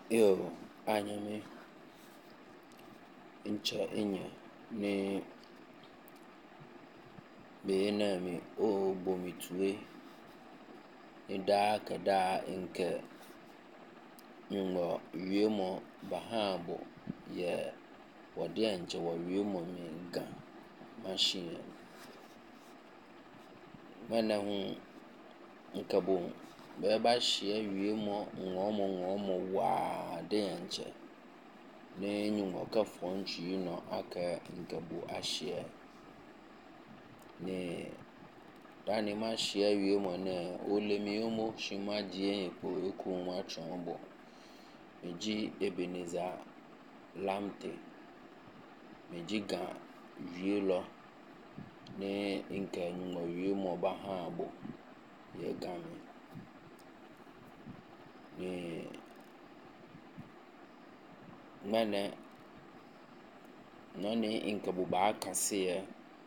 Yo, anyame incha inya ni beenami o bomitue ni daa ka daa nke nyuŋɔ wiemo bahabo ye wɔde nkyɛ wɔ wiemo mi ga machine mana ho nkabo bɛba hyia wiemo ŋɔɔmɔ waa de nkyɛ ne nyuŋɔ ka fɔntwi no aka nkabo ahyia ne dani ma hyia wiemo ne olemiyomo shima die ekpo ekum atwombo meji Ebeneza lamte meji ga wielo ne nka nyuŋɔ wiemo bahabo ye gami ne mane nani nkabo ba kase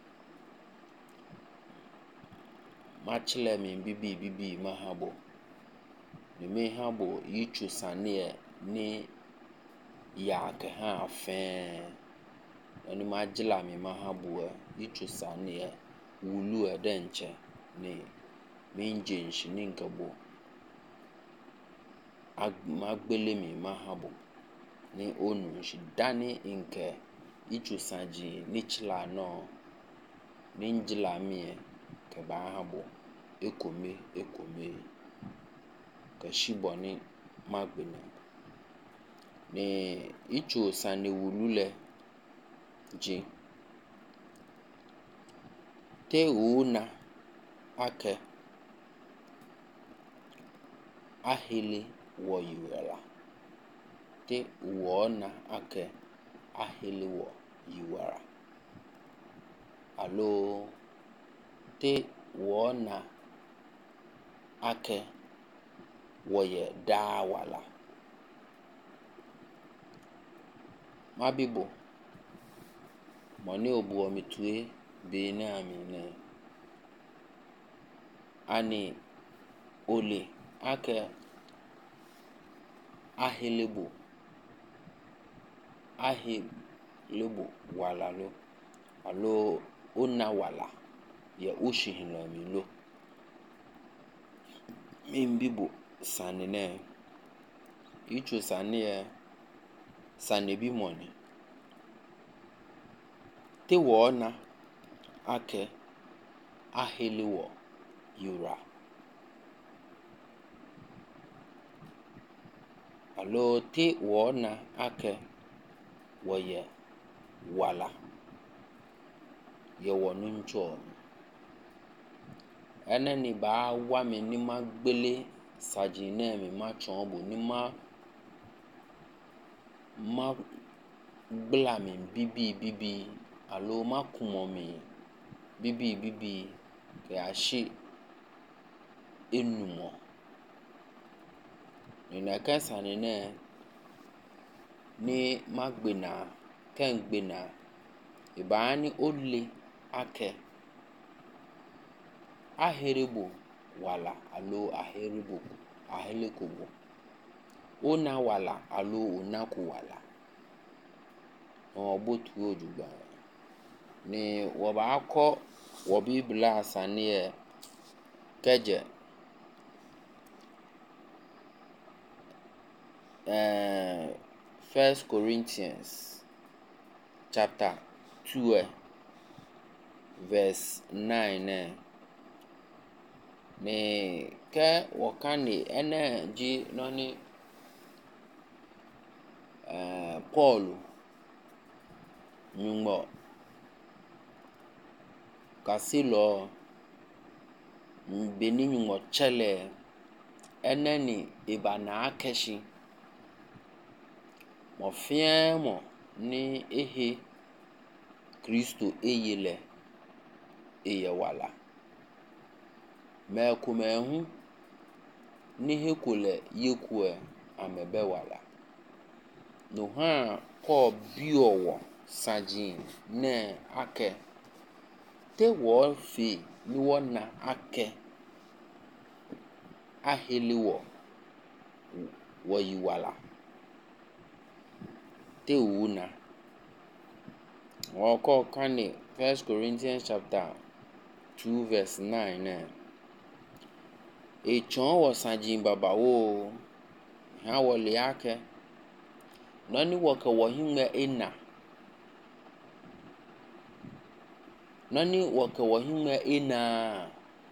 machile mi bibi mahabo ne me habo yichu sane ne ya ke ha fe ani majila mi mahabo yichu sane wulu edenche ne minje shini nkabo magbele mi mahabo ne onu shi dani nke yichu sanji ni chila no ninjila mi ke ba habo ekome ka shiboni magbena ne ichu sane wulule ji te una ake ahili wo yiwela te uona ake ahili wo yiwara alo te wona ake woye dawala mabibo moni obuo mitue bene amine ani ole ake ahilibu wala lo alo ona wala ye ushihilo milo mimbibo sanene ichu sane bi moni te wona ake ahiliwo yura alo te wona ake woye wala ye wonuncho eneni ba wa mi ni magbele sajine mi ma chombo ni ma gbla mi bibi alo makumo mi bibi ke ashi enumo nina kasa ni magbena kengbena ibani ole ake ahiribu wala alo ahilikubu ona wala alo onaku wala obotu ojugba ni woba akọ wobi bla sane keje First Corinthians chapter 2 verse 9 ne ke wakani ene ji noni Paul nyuŋɔ kasilo beni nyuŋɔ chele eneni ibana akeshi mofiemo ni ehe Kristo eyele eyewala mekumehu ni hekule yekue amebe wala no ha ko biowo sajin ne ake te wo fi ni wona ake ahiliwo wo yiwala te una wako kane 1 Corinthians chapter 2 verse 9 e chon wo sanjin baba wo ha wo le ake nani waka wo hinga ina nani waka wo hinga ina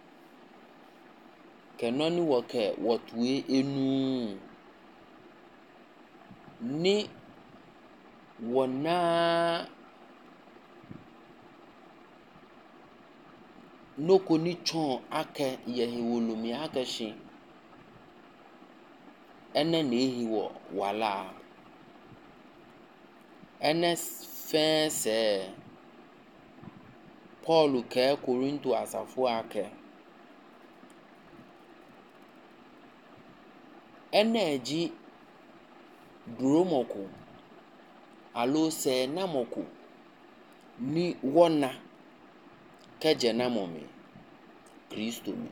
ke nani waka wotwe enu ni wona noko ni chon ake yehi wolumi ake shi ene nehi wo wala ene fense Paul ke Korinto asafo ake ene eji duromoko alo se namoko ni wona keje namomi Kristo mi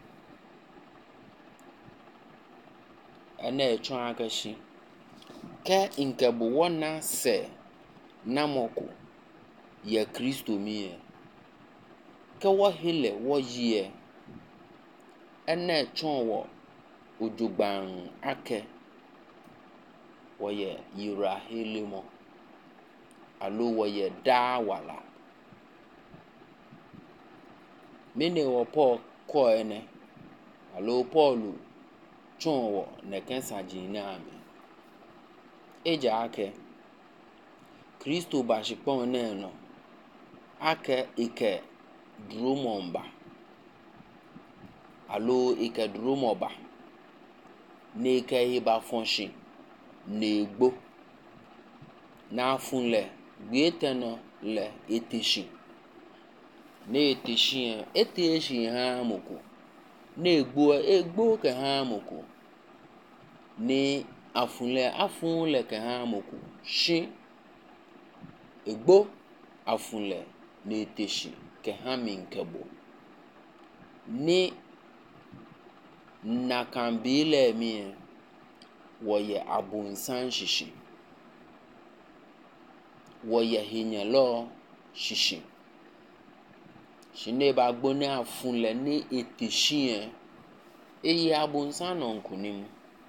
ene echon akashi ke inkebu wona se namoko ye Kristo mi ke wo hele wo yie ene echon wo ojugban ake wo ye yira hele mo alo wo ye da wala mene wo Paul ko ene alo Paul chon wo ne kensa jina ame eja ake Kristo ba shipon ne no ake ike drumomba alo ike drumoba ne ke hiba fonshi ne gbo na funle gbieteno le etishi ne etishi ha moko ne egbo ke ha moko ne afunle ke ha moko shi egbo afunle ne etishi ke ha minkebo ni nakambile mi woye abunsan shishi woye hinyelo shishi shine ba gboni afunle ni etishi eye abunsan nonkunim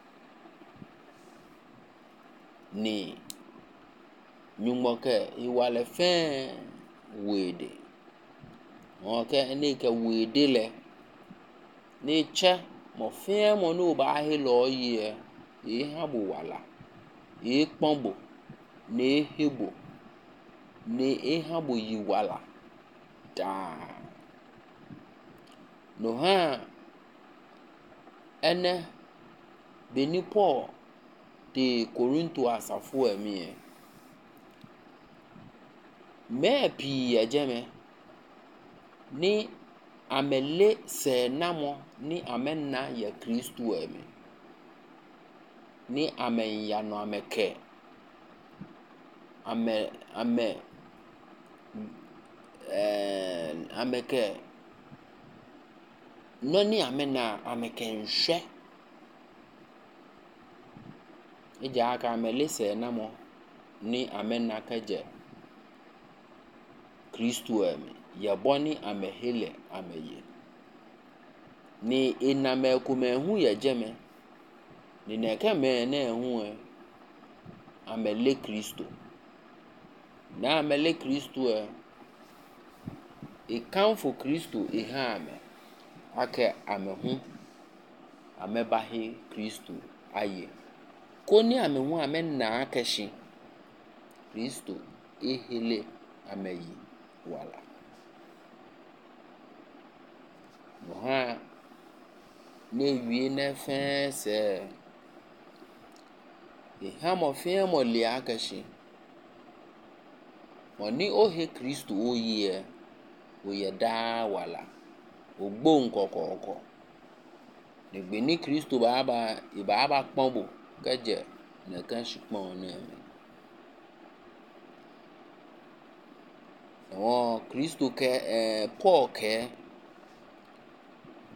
ni nyumoke iwale fen wede oke ne ke wede le ni che mo fen mo no ba he lo ye e habo wala e pombo ne hebo ne e habo yi wala da no ha ene beni Paul de Korinto asafo emi me pi ejeme ni amele se namo ni amenna ya Kristo emi ni amen ya no ameke ameke no ni amena ameke nhwe eja aka amele se namo ni amenna kaje Kristo emi ya boni amehele ameye ni iname kumehu ya jeme ni neke me na ehu amele Kristo na amele Kristo ikanfo Kristo ha ame ake amehu amebahi Kristo aye koni amehu amenna akeshi Kristo ehele ameyi wala moha ne wie na fense ihamo fiemo le akashi oni ohe Kristo oye oye da wala ogbo nkokoko negbe ni Kristo baba pombo keje na kan shipon na o Kristo ke Paul ke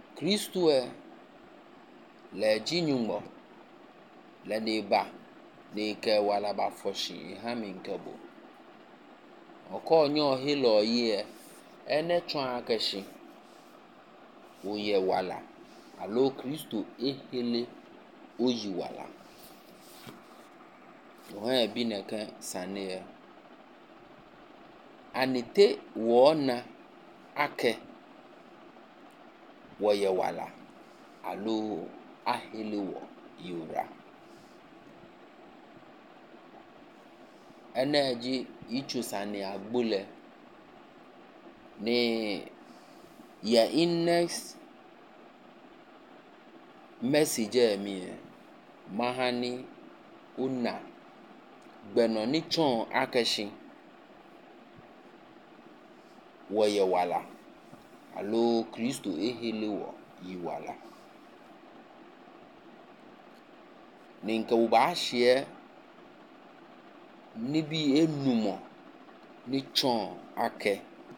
Kristo le jinyumo le neba ni ke wala ba foshi hami nkebo oko nyo hilo ye ene twan akashi oye wala alo Kristo ehele oyi wala ohe bi neke sane anite wona ake woye wala alo ahele wo yura eneji ichu sane agbole ni ya innex message mi mahani una gbeno ni chon akashi woye wala alo Kristo ehele wo yi wala ninka uba hye nibi enumo ni chon ake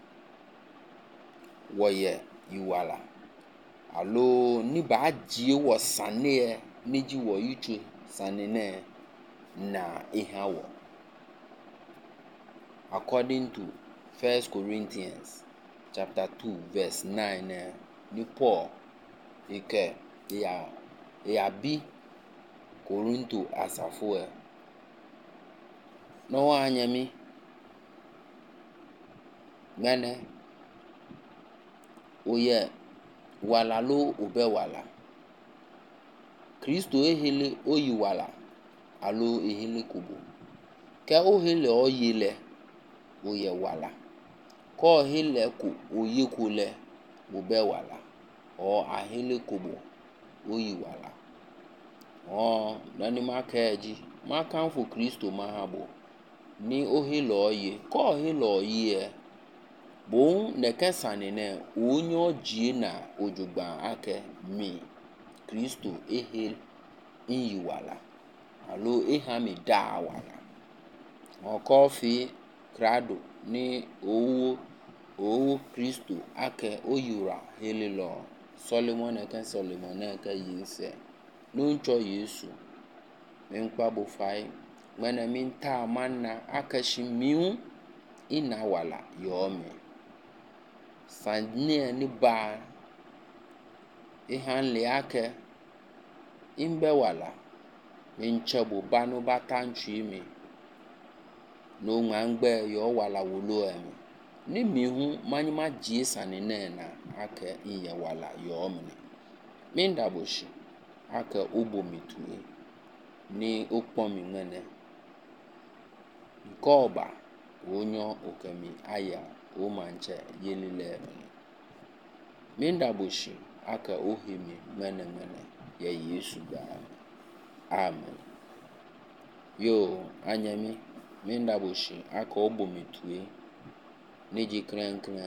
woye yi wala alo ni ba jie wo sane ni ji wo yichu sane ne na ihawo according to 1 Corinthians chapter 2 verse 9 ni Paul ike ya bi Korinto asafo no anyami mene oye wala lo obe wala Kristo ehele oyi wala alo ehele kubo ke ohele oyele oye wala ko hele ku oye kule obe wala o ahele kubo oyi wala nani makeji makanfo Kristo mahabo ni ohele oye ko ohele oye bo neke sane ne onyo jie na ojugba ake mi Kristo ehele yi wala alo ehami da wala kofi krado ni owo Kristo ake oyura hele lo Solomon eke yinse nuncho Yesu menkpa bo fai mena minta manna akashi miu ina wala yome sanye ni ba ihanle ake imbe wala minchebo banu batanchi mi no ngangbe yo wala wolo ni mihu manyima jie sanene na ake iye wala yome minda boshi ake obomitue ni okpomi mene koba onyo okemi aya o manche yelile minda boshi ake ohimi mene ya Yesu ba amen yo anyami minda boshi ake obomitue neji krenkren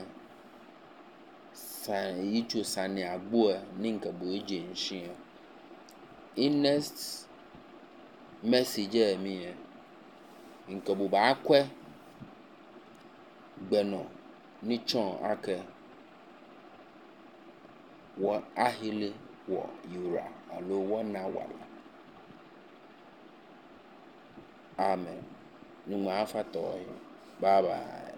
sa yicho sane agbo ninka bo eje nshin in next message mi nke bo ba akwe gbeno ni chon ake wo ahile wo yura alo wona wala amen ni ma afato bye bye.